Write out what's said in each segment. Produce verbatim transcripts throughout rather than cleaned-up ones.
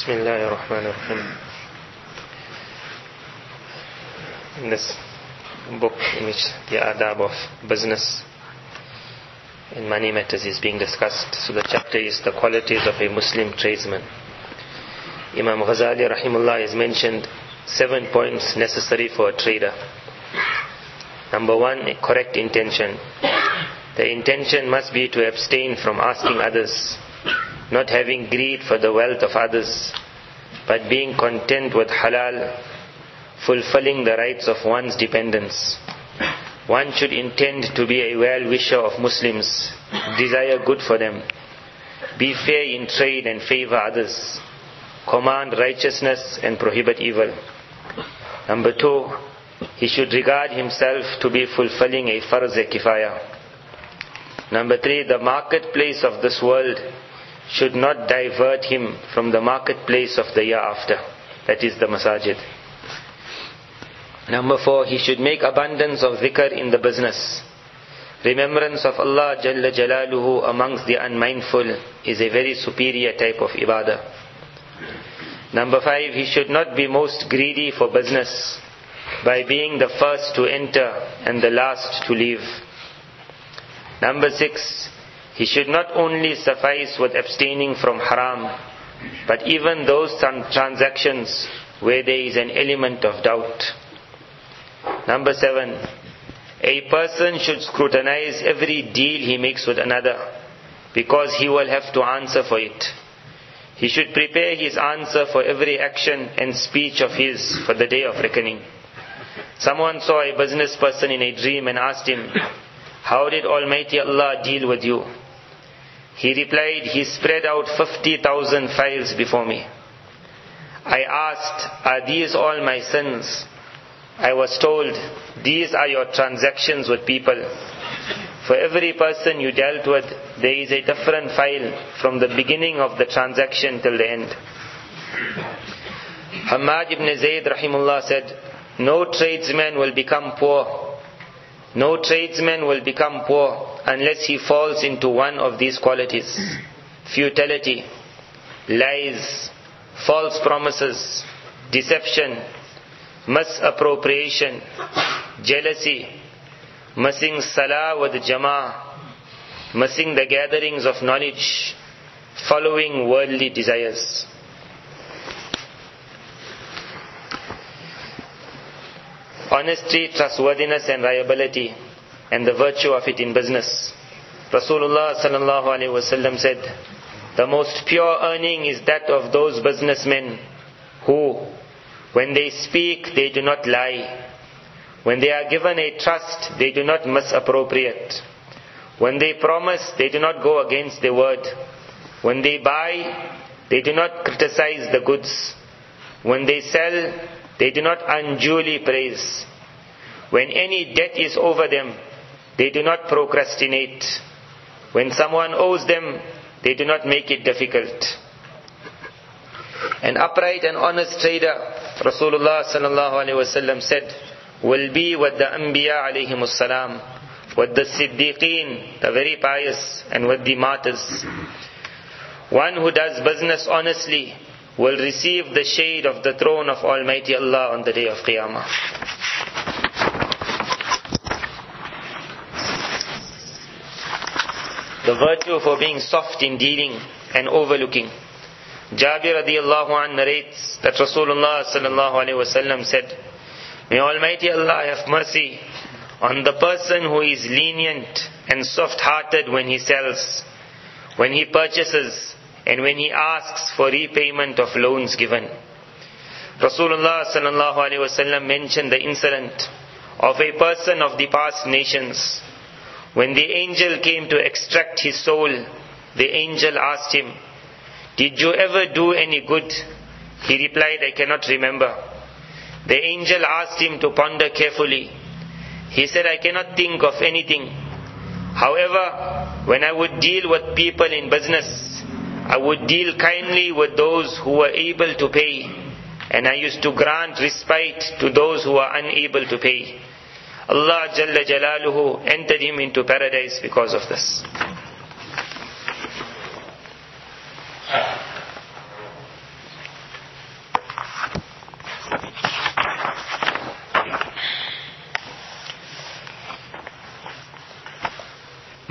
Bismillahir Rahmanir Rahim. In this book in which the adab of business and money matters is being discussed, so the chapter is the qualities of a Muslim tradesman. Imam Ghazali rahimullah has mentioned seven points necessary for a trader. Number one, a correct intention. The intention must be to abstain from asking others, not having greed for the wealth of others, but being content with halal, fulfilling the rights of one's dependents. One should intend to be a well-wisher of Muslims, desire good for them, be fair in trade and favor others, command righteousness and prohibit evil. Number two, he should regard himself to be fulfilling a farz-e-kifaya. Number three, the marketplace of this world should not divert him from the marketplace of the year after, that is the masajid. Number four, he should make abundance of dhikr in the business. Remembrance of Allah Jalla Jalaluhu amongst the unmindful is a very superior type of ibadah. Number five, he should not be most greedy for business by being the first to enter and the last to leave. Number six, he should not only suffice with abstaining from haram, but even those transactions where there is an element of doubt. Number seven, a person should scrutinize every deal he makes with another, because he will have to answer for it. He should prepare his answer for every action and speech of his for the day of reckoning. Someone saw a business person in a dream and asked him, "How did Almighty Allah deal with you?" He replied, "He spread out fifty thousand files before me. I asked, 'Are these all my sins?' I was told, 'These are your transactions with people. For every person you dealt with, there is a different file from the beginning of the transaction till the end.'" Hamad ibn Zayd rahimullah said, "No tradesman will become poor. No tradesman will become poor unless he falls into one of these qualities: futility, lies, false promises, deception, misappropriation, jealousy, missing salah with jama'ah, missing the gatherings of knowledge, following worldly desires." Honesty, trustworthiness and reliability, and the virtue of it in business. Rasulullah sallallahu alaihi wasallam said, "The most pure earning is that of those businessmen who, when they speak, they do not lie. When they are given a trust, they do not misappropriate. When they promise, they do not go against their word. When they buy, they do not criticize the goods. When they sell, they do not unduly praise. When any debt is over them, they do not procrastinate. When someone owes them, they do not make it difficult." An upright and honest trader, Rasulullah sallallahu alaihi wasallam said, will be with the Anbiya alayhimus salam, with the Siddiqeen, the very pious, and with the martyrs. One who does business honestly will receive the shade of the throne of Almighty Allah on the day of Qiyamah. The virtue for being soft in dealing and overlooking. Jabir radiallahu anh narrates that Rasulullah sallallahu alaihi wasallam said, "May Almighty Allah have mercy on the person who is lenient and soft-hearted when he sells, when he purchases, and when he asks for repayment of loans given." Rasulullah sallallahu alaihi wasallam mentioned the incident of a person of the past nations. When the angel came to extract his soul, the angel asked him, "Did you ever do any good?" He replied, "I cannot remember." The angel asked him to ponder carefully. He said, "I cannot think of anything. However, when I would deal with people in business, I would deal kindly with those who were able to pay, and I used to grant respite to those who were unable to pay. Allah Jalla Jalaluhu entered him into paradise because of this."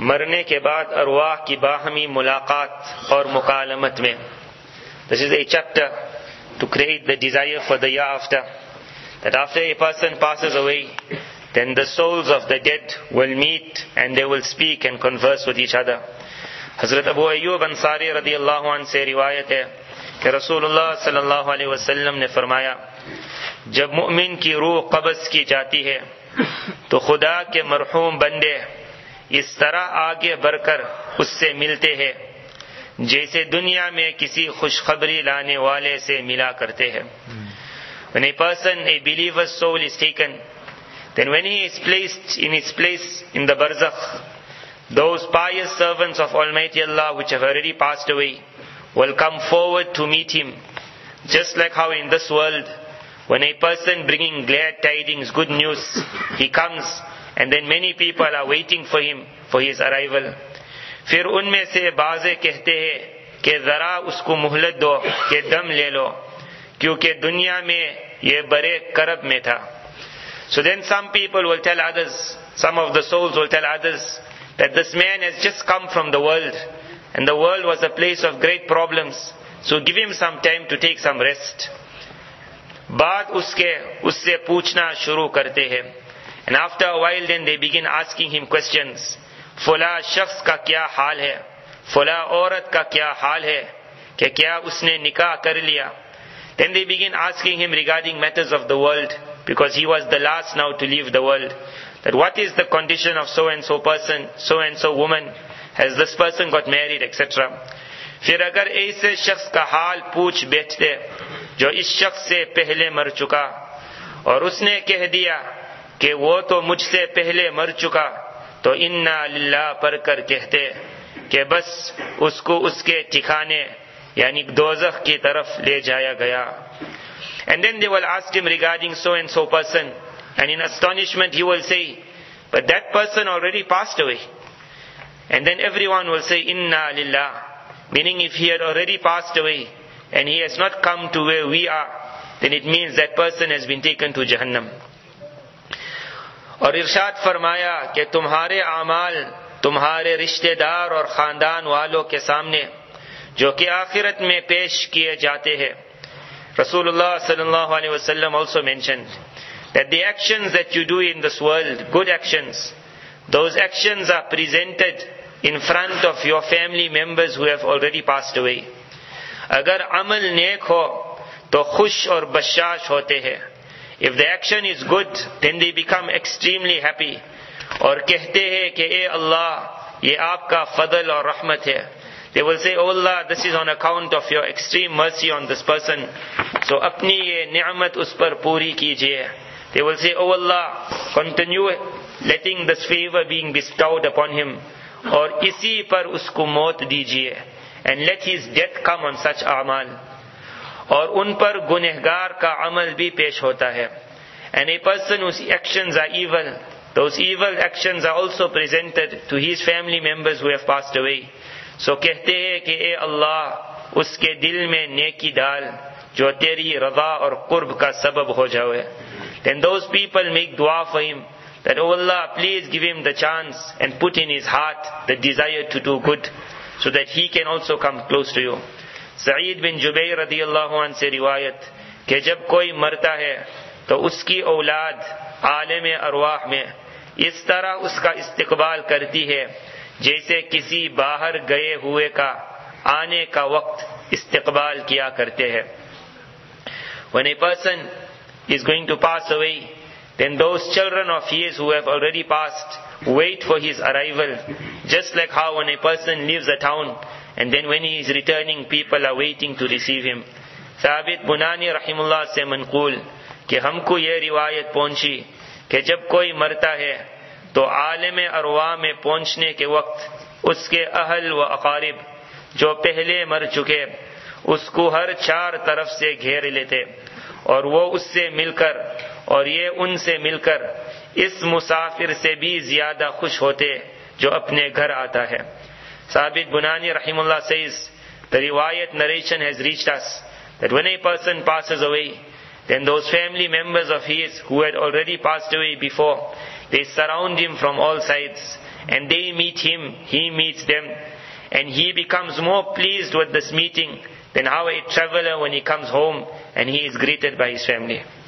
मरने के बाद अरवाह की बाहमी मुलाकात और मुकालमत में. This is a chapter to create the desire for the year after. That after a person passes away, then the souls of the dead will meet and they will speak and converse with each other. Hazrat Abu Ayyub Ansari radiyallahu anh से रिवायत है कि रसूलुल्लाह सल्लल्लाहु अलैहि वसल्लम ने फरमाया, जब मुअमिन की रूह कब्ज़ की जाती है तो खुदा के मरहूम बंदे इस तरह आगे बढ़कर उससे मिलते हैं जैसे दुनिया में किसी खुशखबरी लाने वाले से मिला करते हैं. When a person, a believer's soul is taken, then when he is placed in his place in the barzakh, those pious servants of Almighty Allah which have already passed away will come forward to meet him. Just like how in this world, when a person bringing glad tidings, good news, he comes and then many people are waiting for him, for his arrival. फिर उनमें से बाज़े कहते हैं कि जरा उसको मोहलत दो कि दम ले लो क्योंकि दुनिया में ये बड़े करब में था. So then some people will tell others, some of the souls will tell others that this man has just come from the world and the world was a place of great problems, so give him some time to take some rest. बाद उसके उससे पूछना शुरू करते हैं, and after a while then they begin asking him questions. फला शख्स का क्या हाल है, फला औरत का क्या हाल है, कि क्या उसने निकाह कर लिया. Then they begin asking him regarding matters of the world, because he was the last now to leave the world, that what is the condition of so and so person, so and so woman, has this person got married, et cetera. फिर अगर ऐसे शख्स का हाल पूछ बैठते जो इस शख्स से पहले मर चुका और उसने कह दिया कि वो तो मुझसे पहले मर चुका, तो इन्ना लिल्लाह पढ़कर कहते कि बस उसको उसके ठिकाने यानी दोज़ख की तरफ ले जाया गया. And then they will ask him regarding so and so person, and in astonishment he will say, but that person already passed away. And then everyone will say inna lillah, meaning if he had already passed away and he has not come to where we are, then it means that person has been taken to Jahannam. और इरशाद फरमाया कि तुम्हारे आमाल तुम्हारे रिश्तेदार और खानदान वालों के सामने जो कि आखिरत में पेश किए जाते हैं. Rasulullah sallallahu alaihi wasallam also mentioned that the actions that you do in this world, good actions, those actions are presented in front of your family members who have already passed away. अगर अमल नेक हो तो खुश और बशाश होते हैं. If the action is good, then they become extremely happy. और कहते हैं कि ए अल्लाह ये आपका फضل और रहमत है. They will say, oh Allah, this is on account of your extreme mercy on this person, so अपनी ये नियामत उस पर पूरी कीजिए. They will say, oh Allah, continue letting this favor being bestowed upon him, और इसी पर उसको मौत दीजिए, and let his death come on such amal. और उन पर गुनहगार का अमल भी पेश होता है. And a person whose actions are evil, those evil actions are also presented to his family members who have passed away. So कहते हैं कि ए अल्लाह उसके दिल में नेकी डाल जो तेरी रज़ा और कुर्ब का सबब हो जाए. Then those people make dua for him that, oh Allah, please give him the chance and put in his heart the desire to do good so that he can also come close to you. Saeed बिन जुबैर रदियल्लाहु अन्हु से रिवायत कि जब कोई मरता है तो उसकी औलाद आलम अरवाह में इस तरह उसका इस्तकबाल करती है जैसे किसी बाहर गए हुए का आने का वक्त इस्तकबाल किया करते हैं. When a person is going to pass away, then those children of his who have already passed wait for his arrival, just like how when a person leaves a town and then when he is returning, people are waiting to receive him. साबित बुनानी रहimullah से Mankhool कि हमको यह रिवायत पहुंची कि जब कोई मरता है तो आलम अरवाह में पहुंचने के वक्त उसके अहल व अकारिब जो पहले मर चुके उसको हर चार तरफ से घेर लेते और वो उससे मिलकर और ये उनसे मिलकर इस मुसाफिर से भी ज्यादा खुश होते जो अपने घर आता है. Sabit Bunani rahimullah says, the riwayat narration has reached us that when a person passes away, then those family members of his who had already passed away before, they surround him from all sides and they meet him, he meets them, and he becomes more pleased with this meeting than how a traveler when he comes home and he is greeted by his family.